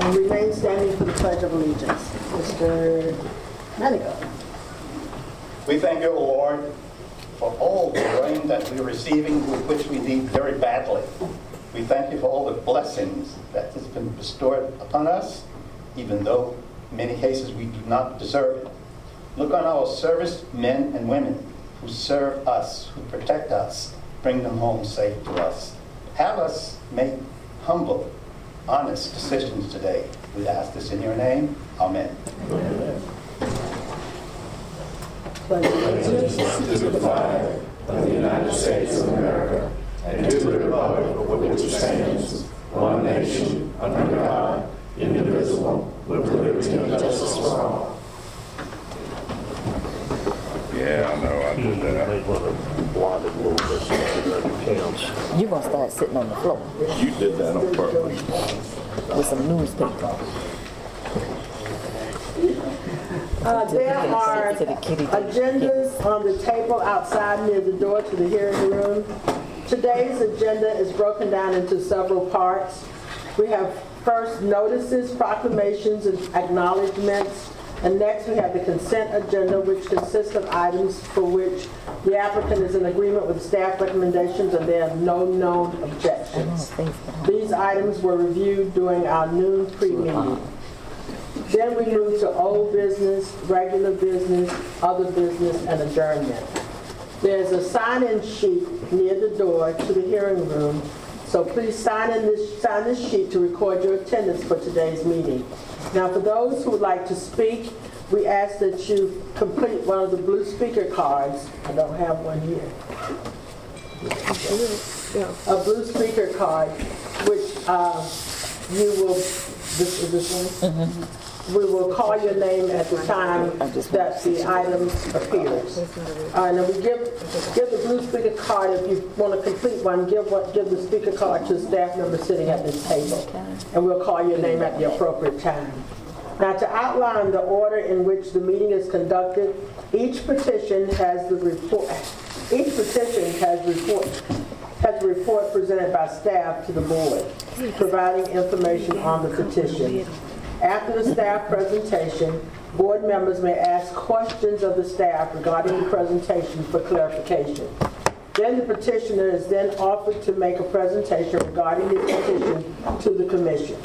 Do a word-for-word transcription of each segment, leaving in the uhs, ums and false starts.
And remain standing for the Pledge of Allegiance. Mister Manigault. We thank you, Lord, for all the rain that we're receiving, which we need very badly. We thank you for all the blessings that has been bestowed upon us, even though in many cases we do not deserve it. Look on our service men and women who serve us, who protect us, bring them home safe to us. Have us make humble, honest decisions today. We ask this in your name. Amen. Amen. Allegiance to the flag of the United States of America and to the republic for which it stands, one nation, under God, indivisible, with liberty and justice for all. Yeah, I know, I did that. You're going to start sitting on the floor. You did that on purpose. With some newspaper. Uh, there are agendas on the table outside near the door to the hearing room. Today's agenda is broken down into several parts. We have first notices, proclamations, and acknowledgments. And next we have the consent agenda, which consists of items for which the applicant is in agreement with staff recommendations and there are no known objections. These items were reviewed during our noon pre-meeting. Then we move to old business, regular business, other business, and adjournment. There's a sign-in sheet near the door to the hearing room, so please sign in this sign this sheet to record your attendance for today's meeting. Now, for those who would like to speak, we ask that you complete one of the blue speaker cards. I don't have one here. A blue speaker card, which uh, you will. This is this one. Mm-hmm. We will call your name at the time that the item appears. Uh, and then we give give the blue speaker card, if you want to complete one, give what give the speaker card to the staff member sitting at this table. And we'll call your name at the appropriate time. Now, to outline the order in which the meeting is conducted, each petition has the report each petition has report has a report presented by staff to the board, providing information on the petition. After the staff presentation, board members may ask questions of the staff regarding the presentation for clarification. Then the petitioner is then offered to make a presentation regarding the petition to the commission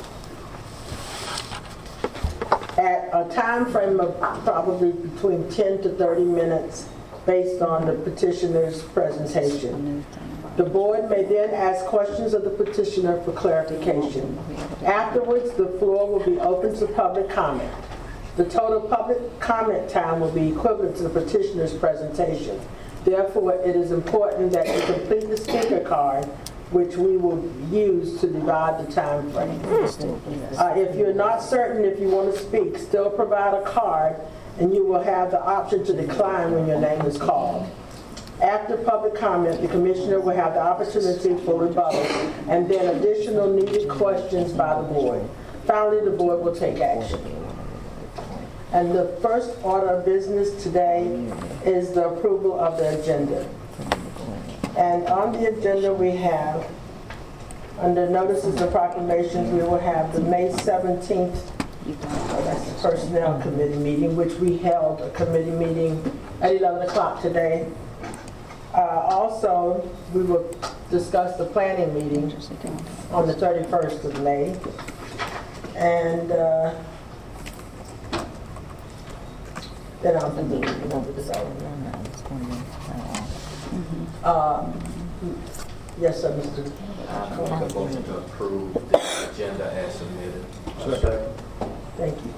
at a time frame of probably between ten to thirty minutes based on the petitioner's presentation. The board may then ask questions of the petitioner for clarification. Afterwards, the floor will be open to public comment. The total public comment time will be equivalent to the petitioner's presentation. Therefore, it is important that you complete the speaker card, which we will use to divide the time frame. Uh, if you're not certain if you want to speak, still provide a card, and you will have the option to decline when your name is called. After public comment, the commissioner will have the opportunity for rebuttal and then additional needed questions by the board. Finally, the board will take action. And the first order of business today is the approval of the agenda. And on the agenda we have, under notices and proclamations, we will have the May seventeenth, oh, that's the Personnel Committee meeting, which we held a committee meeting at eleven o'clock today. Uh, also, we will discuss the planning meeting on the thirty-first of May. And uh, then I'll do the number this out. Uh, yes, sir, Mister I make a motion to approve the agenda as submitted. Thank you.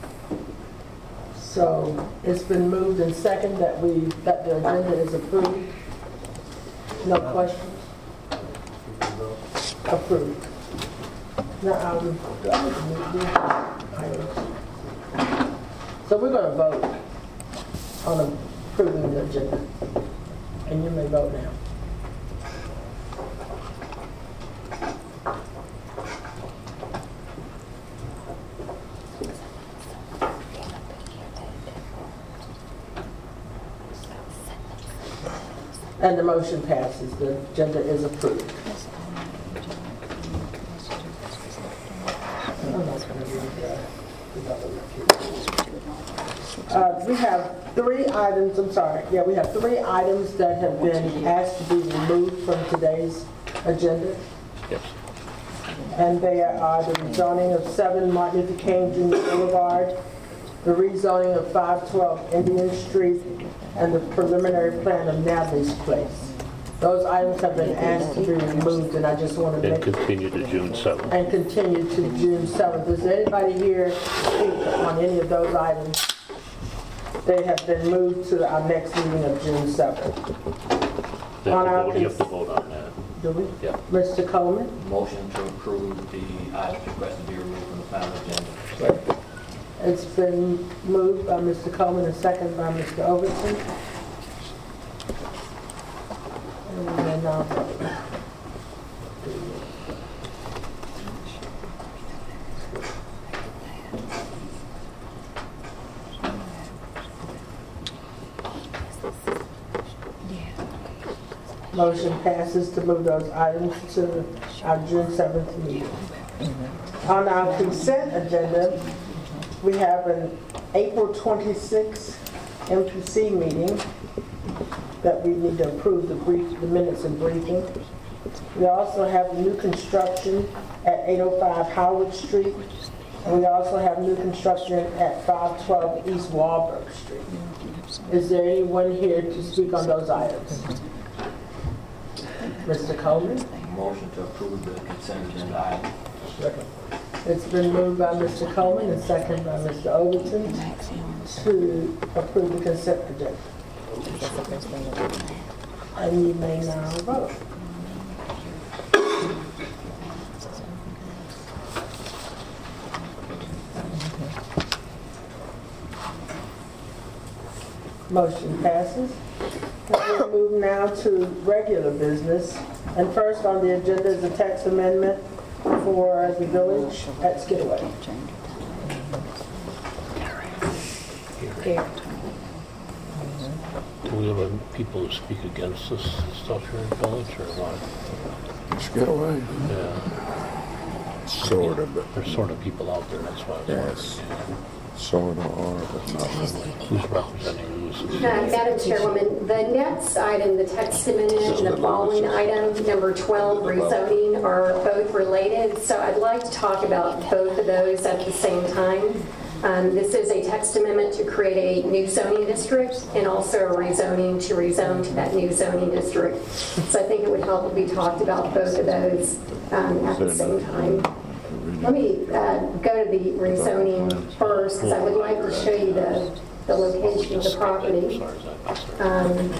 So it's been moved and second that we that the agenda is approved. No questions? Approved. Now, um, so we're going to vote on approving the agenda. And you may vote now. And the motion passes. The agenda is approved. Uh, we have three items, I'm sorry, yeah, we have three items that have been asked to be removed from today's agenda. Yes. And they are the rezoning of seven Martin Luther King Junior Boulevard, the rezoning of five twelve Indian Street, and the preliminary plan of Natalie's Place. Those items have been asked to be removed, and I just want to And make... continue to June seventh. And continue to June seventh. Is there anybody here to speak on any of those items? They have been moved to our next meeting of June seventh. Then On you our vote- you have to cons- vote on that. Do we? Yeah. Mister Coleman? Motion to approve the items requested to be removed from the final agenda. It's been moved by Mister Coleman and seconded by Mister Overton. And then, uh, motion passes to move those items to our June seventh meeting. On our consent agenda, we have an April twenty-sixth M P C meeting that we need to approve the brief, the minutes and briefing. We also have new construction at eight oh five Howard Street, and we also have new construction at five twelve East Walberg Street. Is there anyone here to speak on those items? Mister Coleman? Motion to approve the consent agenda items. It's been moved by Mister Coleman and seconded by Mister Overton to approve the consent agenda. And you may now vote. Motion passes. We'll move now to regular business. And first on the agenda is a text amendment for the village at Skidaway. Do we have uh, people who speak against this stuff here in the village or what? Let's get away. Yeah, Sort of, but there's sort of people out there, that's why I was yes, sort of are, but not really. wondering who's representing who's. Uh, Madam Chairwoman, the next item, the text amendment, and the following item, number twelve, rezoning, are both related. So I'd like to talk about both of those at the same time. Um, this is a text amendment to create a new zoning district and also a rezoning to rezone to that new zoning district. So I think it would help if we talked about both of those um, at the same time. Let me uh, go to the rezoning first, because I would like to show you the, the location of the property. Um,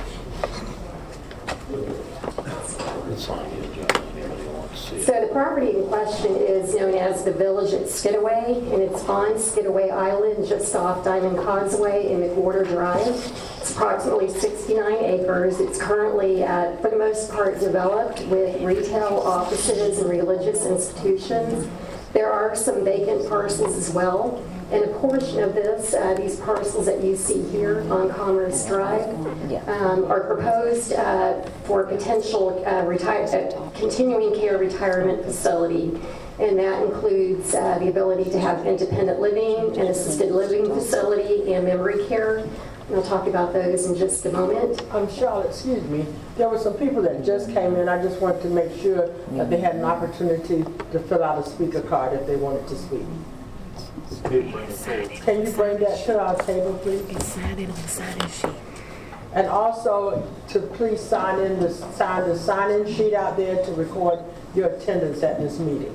It's on the agenda, anybody wants to see it. So the property in question is known as the Village at Skidaway, and it's on Skidaway Island, just off Diamond Causeway and McWhorter Drive. It's approximately sixty-nine acres. It's currently, uh, for the most part, developed with retail, offices, and religious institutions. There are some vacant parcels as well. And a portion of this, uh, these parcels that you see here on Commerce Drive, um, are proposed uh, for potential uh, retire- uh, continuing care retirement facility. And that includes uh, the ability to have independent living, an assisted living facility, and memory care. And I'll talk about those in just a moment. Um, Charlotte, excuse me, there were some people that just came in. I just wanted to make sure that they had an opportunity to fill out a speaker card if they wanted to speak. Can you bring that to our table, please? Sign it on the sign-in sheet. And also to please sign in the sign the sign-in sheet out there to record your attendance at this meeting.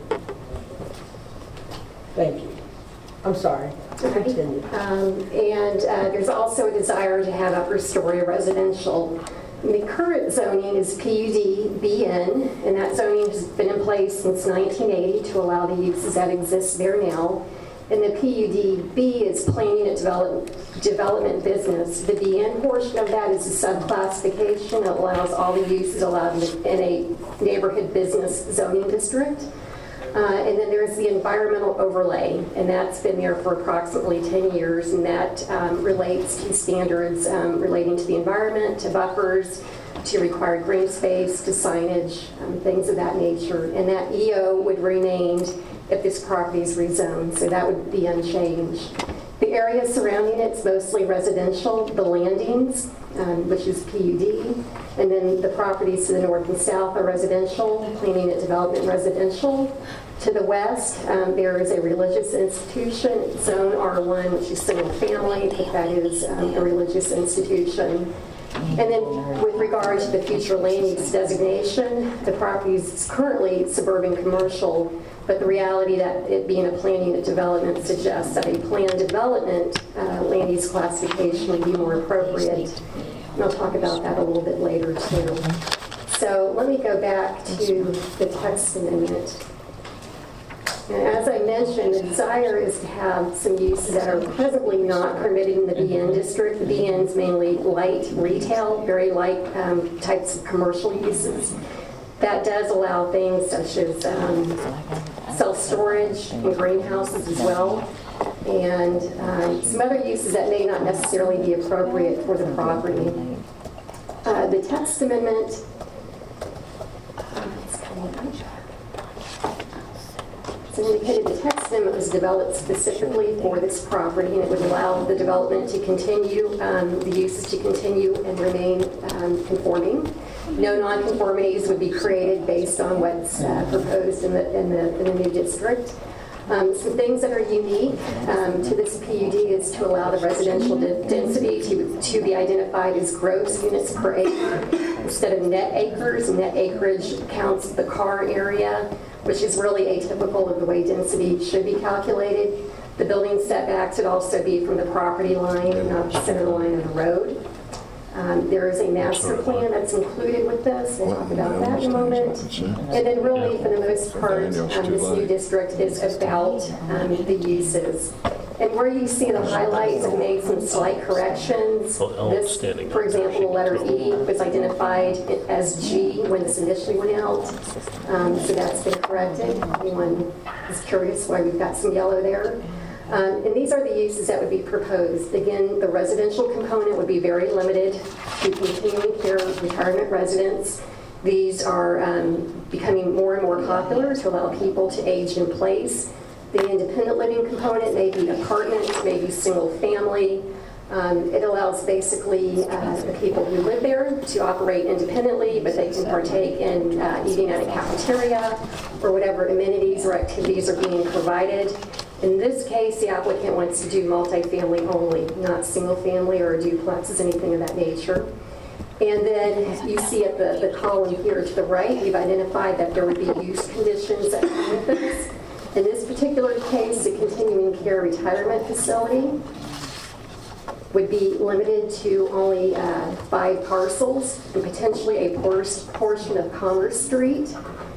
Thank you. I'm sorry. To continue. Um, and uh, there's also a desire to have upper story residential. The current zoning is P U D B N, and that zoning has been in place since nineteen eighty to allow the uses that exist there now. And the P U D B is planning and develop, development business. The B N portion of that is a subclassification that allows all the uses allowed in a neighborhood business zoning district. Uh, and then there's the environmental overlay, and that's been there for approximately ten years, and that um, relates to standards um, relating to the environment, to buffers, to required green space, to signage, um, things of that nature. And that E O would remain if this property is rezoned, so that would be unchanged. The area surrounding it's mostly residential, the landings, um, which is P U D, and then the properties to the north and south are residential, planning and development residential. To the west, um, there is a religious institution, zone R one, which is single family, but that is um, a religious institution. And then with regard to the future land use designation, the property is currently suburban commercial, but the reality that it being a planning and development suggests that a planned development uh, land use classification would be more appropriate. And I'll talk about that a little bit later too. So let me go back to the text amendment. And as I mentioned, the desire is to have some uses that are presently not permitted in the B N district. The B N is mainly light retail, very light um, types of commercial uses. That does allow things such as um, self-storage and greenhouses as well, and um, some other uses that may not necessarily be appropriate for the property. Uh, the text amendment indicated the text amendment was developed specifically for this property, and it would allow the development to continue, um, the uses to continue and remain um, conforming. No nonconformities would be created based on what's uh, proposed in the, in, the, in the new district. Um, some things that are unique um, to this P U D is to allow the residential de- density to, to be identified as gross units per acre instead of net acres. Net acreage counts the car area, which is really atypical of the way density should be calculated. The building setbacks would also be from the property line and not the center line of the road. Um, there is a master plan that's included with this. We'll talk about that in a moment. And then really, for the most part, um, this new district is about um, the uses. And where you see the highlights, I've made some slight corrections. This, for example, the letter E was identified as G when this initially went out. Um, so that's been corrected. Anyone is curious why we've got some yellow there? Um, and these are the uses that would be proposed. Again, the residential component would be very limited to continuing care retirement residents. These are um, becoming more and more popular to allow people to age in place. The independent living component may be apartments, maybe single family. Um, it allows basically uh, the people who live there to operate independently, but they can partake in uh, eating at a cafeteria or whatever amenities or activities are being provided. In this case, the applicant wants to do multifamily only, not single family or duplexes, anything of that nature. And then you see at the, the column here to the right, we've identified that there would be use conditions that come with this. In this particular case, the continuing care retirement facility would be limited to only uh, five parcels and potentially a por- portion of Commerce Street.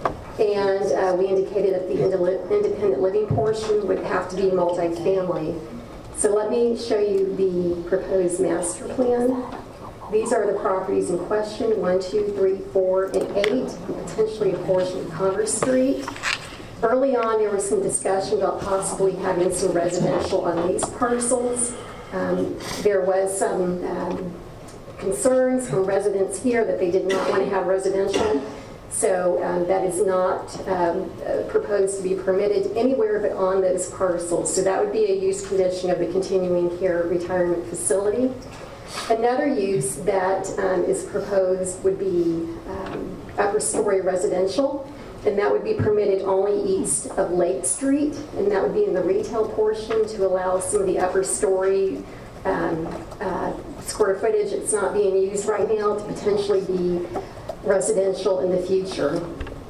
And uh, we indicated that the independent living portion would have to be multifamily. So let me show you the proposed master plan. These are the properties in question, one, two, three, four, and eight, and potentially a portion of Commerce Street. Early on, there was some discussion about possibly having some residential on these parcels. Um, there was some um, concerns from residents here that they did not want to have residential. So um, that is not um, uh, proposed to be permitted anywhere but on those parcels. So that would be a use condition of the continuing care retirement facility. Another use that um, is proposed would be um, upper story residential, and that would be permitted only east of Lake Street, and that would be in the retail portion to allow some of the upper story um, uh, square footage that's not being used right now to potentially be residential in the future.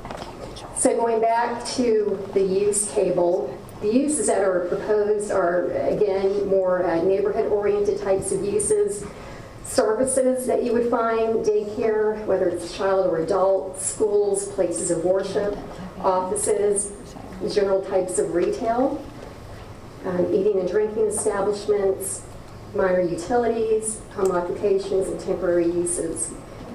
So going back to the use table, the uses that are proposed are, again, more uh, neighborhood-oriented types of uses. Services that you would find, daycare, whether it's child or adult, schools, places of worship, offices, general types of retail, um, eating and drinking establishments, minor utilities, home occupations, and temporary uses.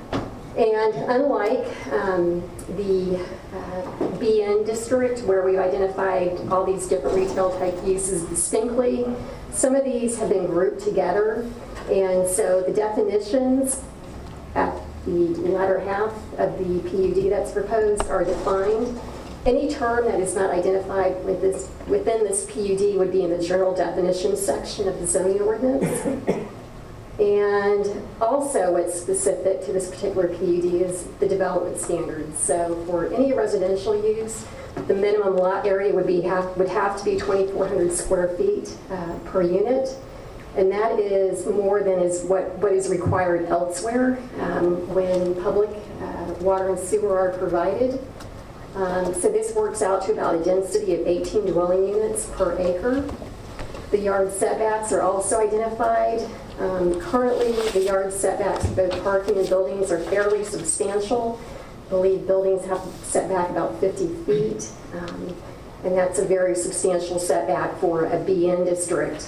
And unlike um, the uh, B N district, where we've identified all these different retail type uses distinctly, some of these have been grouped together. And so the definitions at the latter half of the P U D that's proposed are defined. Any term that is not identified with this, within this P U D would be in the general definition section of the zoning ordinance. And also what's specific to this particular P U D is the development standards. So for any residential use, the minimum lot area would be have, would have to be twenty-four hundred square feet uh, per unit. And that is more than is what, what is required elsewhere um, when public uh, water and sewer are provided. Um, so this works out to about a density of eighteen dwelling units per acre. The yard setbacks are also identified. Um, currently, the yard setbacks of both parking and buildings are fairly substantial. I believe buildings have setback about fifty feet, um, and that's a very substantial setback for a B N district.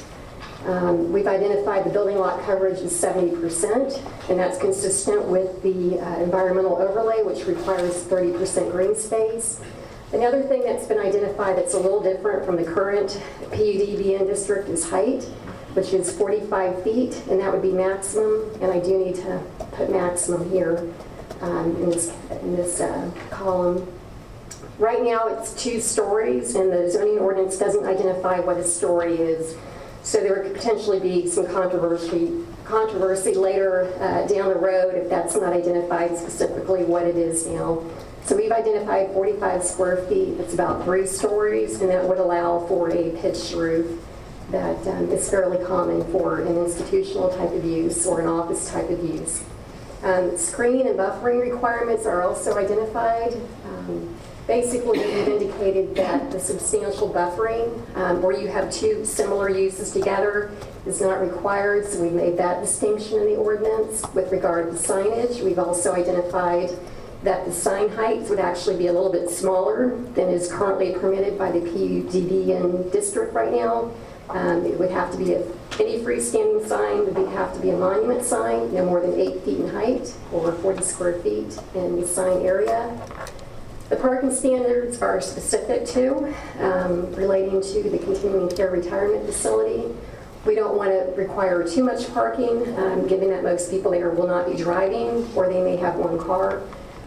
Um, we've identified the building lot coverage as seventy percent, and that's consistent with the uh, environmental overlay, which requires thirty percent green space. Another thing that's been identified that's a little different from the current P U D B N district is height, which is forty-five feet, and that would be maximum, and I do need to put maximum here um, in this, in this uh, column. Right now it's two stories, and the zoning ordinance doesn't identify what a story is. So there could potentially be some controversy controversy later uh, down the road if that's not identified specifically what it is now. So we've identified forty-five square feet. That's about three stories, and that would allow for a pitched roof that um, is fairly common for an institutional type of use or an office type of use. Um, screening and buffering requirements are also identified. Um, Basically, we've indicated that the substantial buffering, um, where you have two similar uses together, is not required, so we made that distinction in the ordinance. With regard to signage, we've also identified that the sign heights would actually be a little bit smaller than is currently permitted by the P U D B N district right now. Um, it would have to be a, any freestanding sign would be, have to be a monument sign, no more than eight feet in height or forty square feet in the sign area. The parking standards are specific to, um, relating to the continuing care retirement facility. We don't want to require too much parking, um, given that most people there will not be driving, or they may have one car.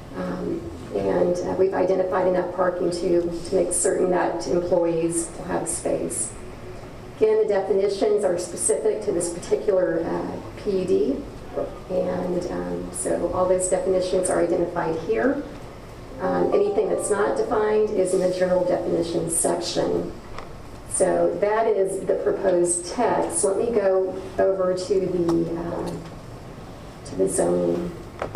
Um, and uh, we've identified enough parking to, to make certain that employees will have space. Again, the definitions are specific to this particular uh, P U D, and um, so all those definitions are identified here. Um, anything that's not defined is in the general definitions section. So that is the proposed text. Let me go over to the uh, to the zoning.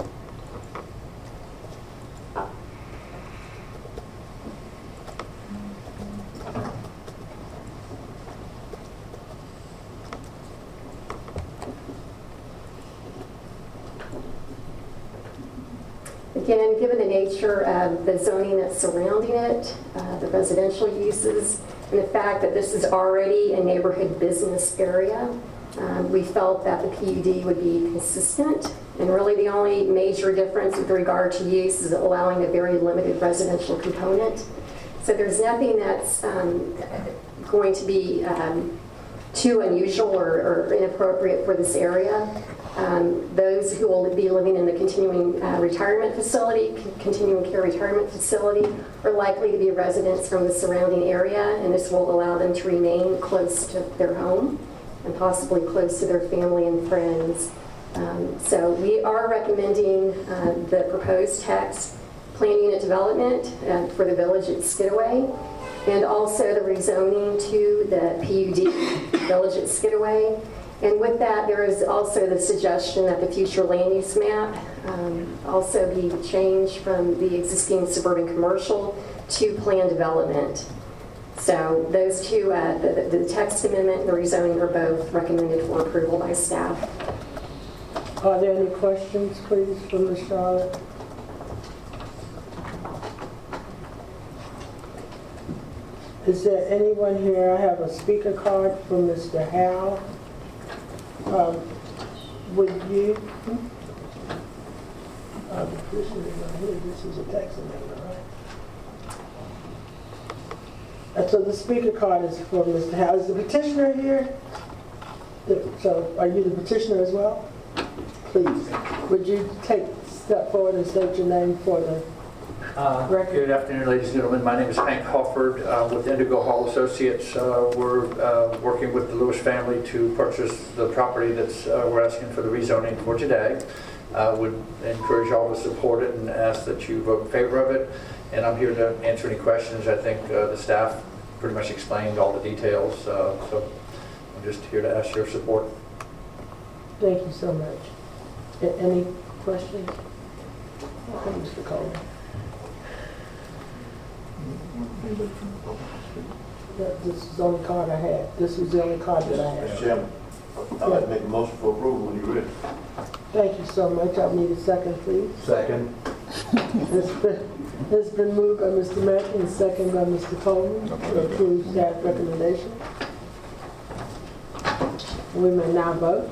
Again, given the nature of the zoning that's surrounding it, uh, the residential uses, and the fact that this is already a neighborhood business area, um, we felt that the P U D would be consistent. And really the only major difference with regard to use is allowing a very limited residential component. So there's nothing that's um, going to be um, too unusual or, or inappropriate for this area. Um, those who will be living in the continuing uh, retirement facility, continuing care retirement facility, are likely to be residents from the surrounding area, and this will allow them to remain close to their home and possibly close to their family and friends. Um, so we are recommending uh, the proposed text, plan unit development uh, for the village at Skidaway, and also the rezoning to the P U D village at Skidaway. And with that, there is also the suggestion that the future land use map um, also be changed from the existing suburban commercial to planned development. So those two, uh, the, the text amendment and the rezoning are both recommended for approval by staff. Are there any questions, please, from Miz Charlotte? Is there anyone here? I have a speaker card from Mister Howe. Um, would you, uh, this is, this is a text amendment, right? And so the speaker card is for Mister Howe. Is the petitioner here? The, so are you the petitioner as well? Please, would you take step forward and state your name for the Uh, Record. Good afternoon, ladies and gentlemen. My name is Hank Hofford uh, with Indigo Hall Associates. Uh, We're uh, working with the Lewis family to purchase the property that's, uh, we're asking for the rezoning for today. Uh, Would encourage y'all to support it and ask that you vote in favor of it. And I'm here to answer any questions. I think uh, the staff pretty much explained all the details, uh, so I'm just here to ask your support. Thank you so much. A- Any questions? Okay, Mister Coleman. That- This is the only card I had. This was the only card that I Mister had. Chairman, I'd like to make a motion for approval when you're ready. Thank you so much. I'll need a second, please. Second. It's been, it's been moved by Mister Mackey and second by Mister Coleman to approve staff recommendation. We may now vote.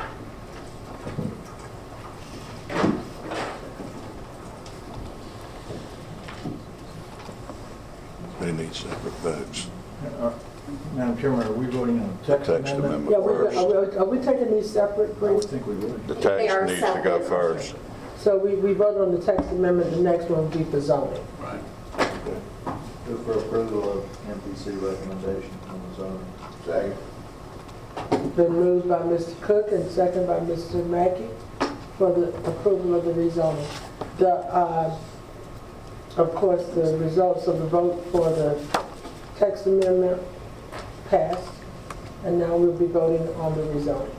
They need separate votes. Uh, Madam Chairman, are we voting on a text Text amendment? amendment Yeah, we, first. are we, are we taking these separate, I would please? think we would. The They are text needs to go separate. first. So we, we voted on the text amendment, the next one will be for zoning. Right. Move for approval of M P C recommendation on the zoning. Second. Been moved by Mister Cook and second by Mister Mackey for the approval of the rezoning. The, uh, of course, the results of the vote for the text amendment passed, and now we'll be voting on the rezoning.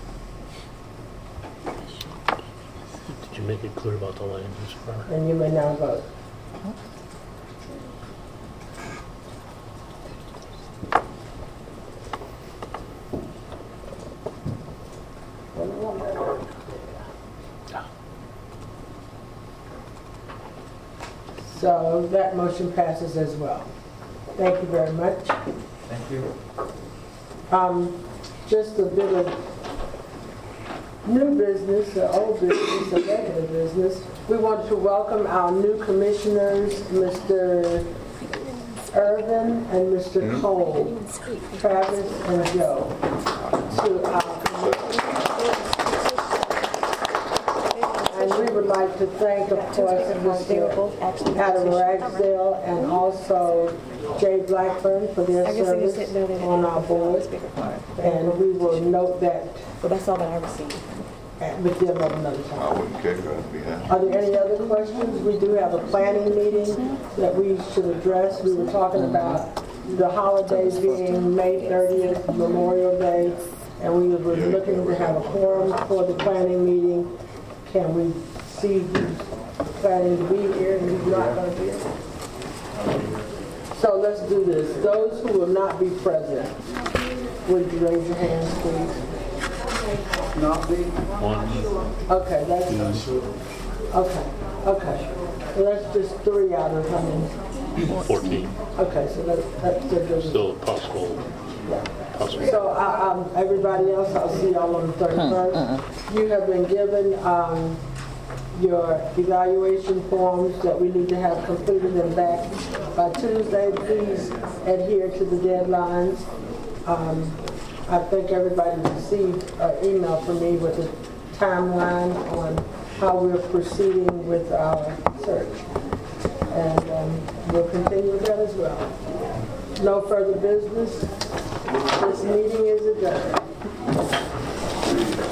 Did you make it clear about the land use permit? And you may now vote. So that motion passes as well. Thank you very much. Thank you. Um, just a bit of new business, or old business, or regular business. We want to welcome our new commissioners, Mister Irvin and Mister Cole, Travis and Joe, to our commission. And we would like to thank, of course, Mister Adam Ragsdale and also Jay Blackburn for their service on our board. And we will note that But that's all that I received. with them at another I time. wouldn't care if we had. Are there any other questions? We do have a planning meeting that we should address. We were talking about the holidays being May thirtieth, Memorial Day, and we were looking to have a quorum for the planning meeting. Can we see who's planning to be here and who's not going to be here? So let's do this. Those who will not be present, would you raise your hands, please? Not be? One, Okay, that's, okay, okay. So that's just three out of how many? fourteen, Okay, so that's, that's still good. still possible, possible. So, uh, um, everybody else, I'll see y'all on the thirty-first. You have been given, um, your evaluation forms that we need to have completed and back by Tuesday. Please adhere to the deadlines. Um, I think everybody received an email from me with a timeline on how we're proceeding with our search. And um, we'll continue with that as well. No further business. This meeting is adjourned.